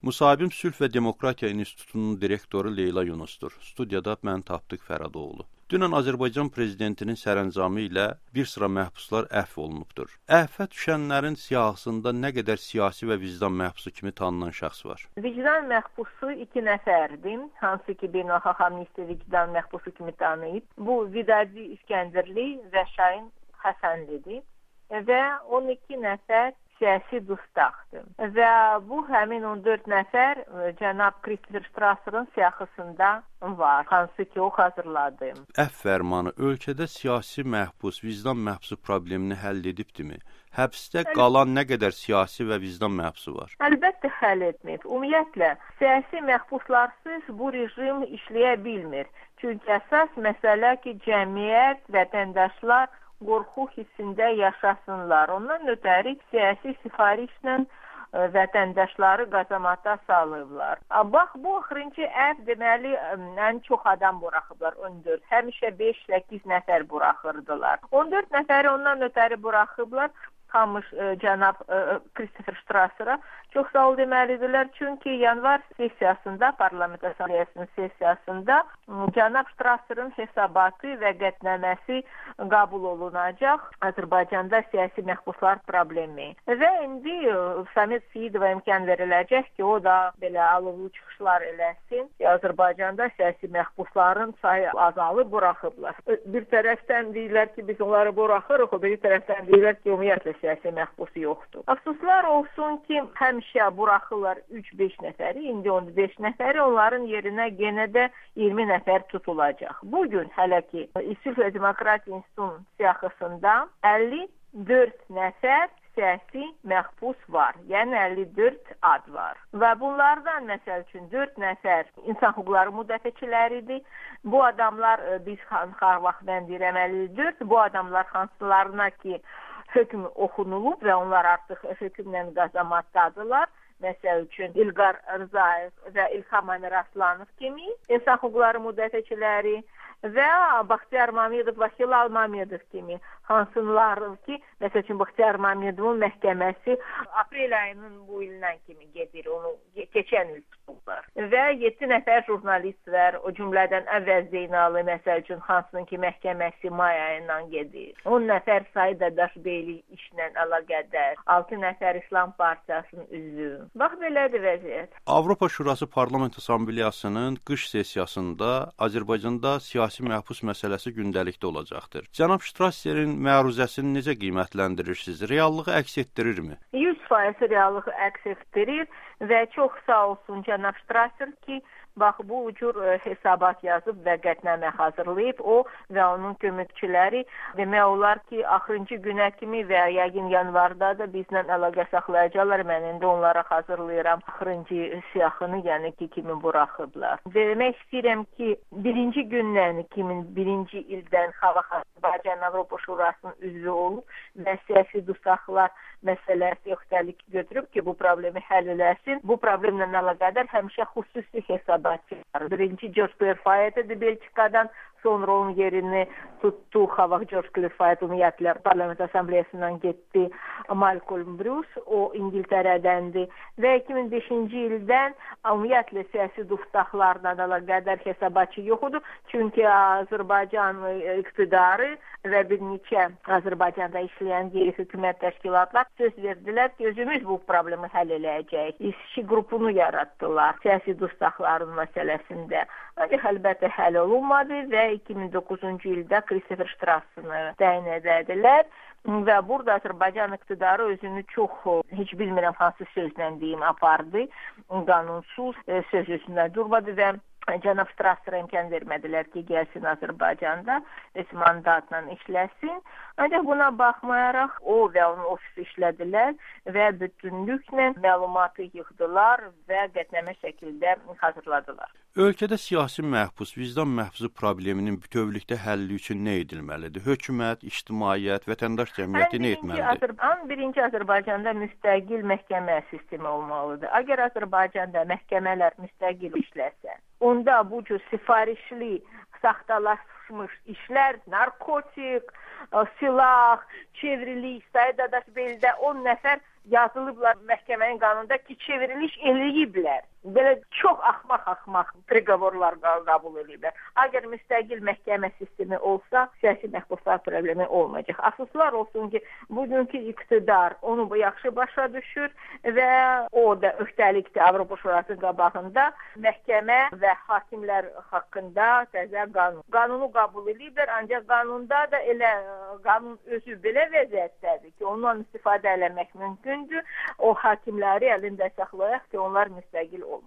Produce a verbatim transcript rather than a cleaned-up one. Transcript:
Müsahibim Sülh və Demokratiya İnstitutunun direktoru Leyla Yunusdur. Studiyada mən Tapdıq Fəradoğlu. Dünən Azərbaycan prezidentinin sərəncamı ilə bir sıra məhbuslar əfv olunubdur. Əfvə düşənlərin siyahısında nə qədər siyasi və vicdan məhbusu kimi tanınan şəxs var? Vicdan məhbusu iki nəfərdir, hansı ki Beynəlxalq Amnistiya vicdan məhbusu kimi tanıyıb. Bu Vidadi İskəndərli və Şahin Həsənlidir və on iki nəfər siyasi dustaqdır. Və bu həmin on dörd nəfər cənab Christopher Strasser'ın siyahısında var, hansı ki o hazırladı. Əfv fərmanı ölkədə siyasi məhbus, vicdan məhbusu problemini həll edibdimi? Həbsdə qalan nə qədər siyasi və vicdan məhbusu var? Əlbəttə həll etməyib. Ümumiyyətlə, siyasi məhbuslarsız bu rejim işləyə bilmir. Çünki əsas məsələ ki, cəmiyyət, vətəndaşlar qorxu hissində yaşasınlar. Ondan ötəri siyasi sifarişlə vətəndaşları qazamata salıblar. Bax, bu axırıncı əfv deməli, ən çox adam buraxıblar, on dörd. Həmişə beş səkkiz nəfər buraxırdılar. on dörd nəfəri ondan ötəri buraxıblar. Hamı cənab Christopher Strasser'a çox sağ ol deməlidirlər. Çünki yanvar sessiyasında, Parlament Asambleyasının sessiyasında cənab Strasser'ın hesabatı və qətnəməsi qəbul olunacaq Azərbaycanda siyasi məhbuslar problemi. Və indi Samet Seyidova imkan veriləcək ki, o da belə alovlu çıxışlar eləsin. Azərbaycanda siyasi məhbusların sayı azalıb buraxıblar. Bir tərəfdən deyirlər ki, biz onları buraxırıq, o bir tərəfdən deyirlər ki, ümumiyyətlə siyasi məhbus yoxdur. Afsuslar olsun ki, həmişə buraxırlar üç beş nəfəri, indi on beş nəfəri, onların yerinə yenə də iyirmi nəfər tutulacaq. Bugün hələ ki, Sülh və Demokratiya İnstitutunun siyahısında əlli dörd nəfər siyasi məhbus var. Yəni əlli dörd ad var. Və bunlardan məsəl üçün dörd nəfər insan hüquqları müdafiəçiləridir. Bu adamlar biz hər vaxt mən deyirəm əlli dörd, bu adamlar hansılarına ki hökm oxunulub və onlar artıq hökmlə qazamatdadılar. Məsəl üçün İlqar Rzayev və İlham Əmir Aslanov kimi insan hüquqları müdafiəçiləri və Baxtiyar Mamedov və Hilal Mamedov kimi hansıları ki, məsəl üçün Baxtiyar Mamedovun məhkəməsi aprel ayının bu ildən kimi gedir, onu keçən il tutublar. Və yeddi nəfər jurnalist var, o cümlədən Əvəz Zeynalı, məsəl üçün hansının ki məhkəməsi may ayından gedir. on nəfər Said Adaşbeyli işlə əlaqədar, altı nəfər İslam Partiyasının üzvü. Bax, belədir vəziyyət. Avropa Şurası Parlament Assambleyasının qış sessiyasında Azərbaycanda siyasi məhbus məsələsi gündəlikdə olacaqdır. Cənab Strasserin məruzəsini necə qiymətləndirirsiniz? Reallığı əks etdirirmi? yüz faiz reallığı əks etdirir və çox sağ olsun cənab Strasser ki, bax, bu cür hesabat yazıb və qətnamə hazırlayıb. O və onun köməkçiləri demək olar ki, axırıncı günə kimi və yəqin yanvarda da bizlə əlaqə saxlayacaqlar. Mən indi onlara hazırlayıram axırıncı siyahını, yəni ki, kimi buraxıblar. Demək istəyirəm ki, birinci gündən iki min birinci ildən Azərbaycan Avropa Şurasının üzvü olub və siyasi dustaqlar məsələsi öhdəlik götürüb ki, bu problemi həll eləsin. Bu problemlə əlaqədar həmişə xüsusi hesabatçılar. Birinci George Clerfayet'dir Belçikadan, sonra onun yerini tuttu Xavaq George Clerfayet, ümumiyyətlə Parlament Assambleyasından getdi Malcolm Bruce, o İngiltərədəndir və iki min beşinci ildən ümumiyyətlə siyasi dustaqlarla əlaqədar hesabatçı yoxdur. Çünki Azərbaycan iqtidarı və bir neçə Azərbaycanda işləyən qeyri-hökumət təşkilatlar söz verdilər ki, özümüz bu problemi həll eləyəcəyik. İşçi qrupunu yaratdılar siyasi dustaqların məsələsində. Ancaq əlbəttə həll olunmadı və iki min doqquzuncu ildə Christopher Strasser'ı təyin edədilər. Və burada Azərbaycan iqtidarı özünü çox, heç bilmirəm hansı sözlə deyim, apardı. Qanunsuz söz üstündə durmadı və cənab Strasser'a imkan vermədilər ki, gəlsin Azərbaycanda öz mandatla işləsin. Ancaq buna baxmayaraq o və onun ofisi işlədilər və bütünlüklə məlumatı yığdılar və qətnamə şəkildə hazırladılar. Ölkədə siyasi məhbus, vicdan məhbusu probleminin bütövlükdə həlli üçün nə edilməlidir? Hökumət, ictimaiyyət, vətəndaş cəmiyyəti nə etməlidir? Ən birinci Azərbaycanda müstəqil məhkəmə sistemi olmalıdır. Əgər Azərbaycanda məhkəmələr müstəqil işləsə, onda bu cür sifarişli, saxtalaşmış işlər, narkotik, silah, çevrilik, Said Adaşbeylidə on nəfər yazılıblar məhkəmənin qanununda ki, çevriliş eləyiblər. Belə çox axmaq-axmaq priqavorlar qəbul ediblər. Əgər müstəqil məhkəmə sistemi olsa, siyasi məhbuslar problemi olmayacaq. Əsaslar olsun ki, bugünkü iqtidar onu bu yaxşı başa düşür və o da öhdəlikdir Avropa Şurasının qabağında məhkəmə və hakimlər haqqında təzə qanun. Qanunu qəbul ediblər, ancaq qanunda da elə qanun özü belə vəziyyətdədir ki, ondan istifadə eləmək mümkündür. O hakimləri əlində saxlayaq ki, onlar müstəqil olsun.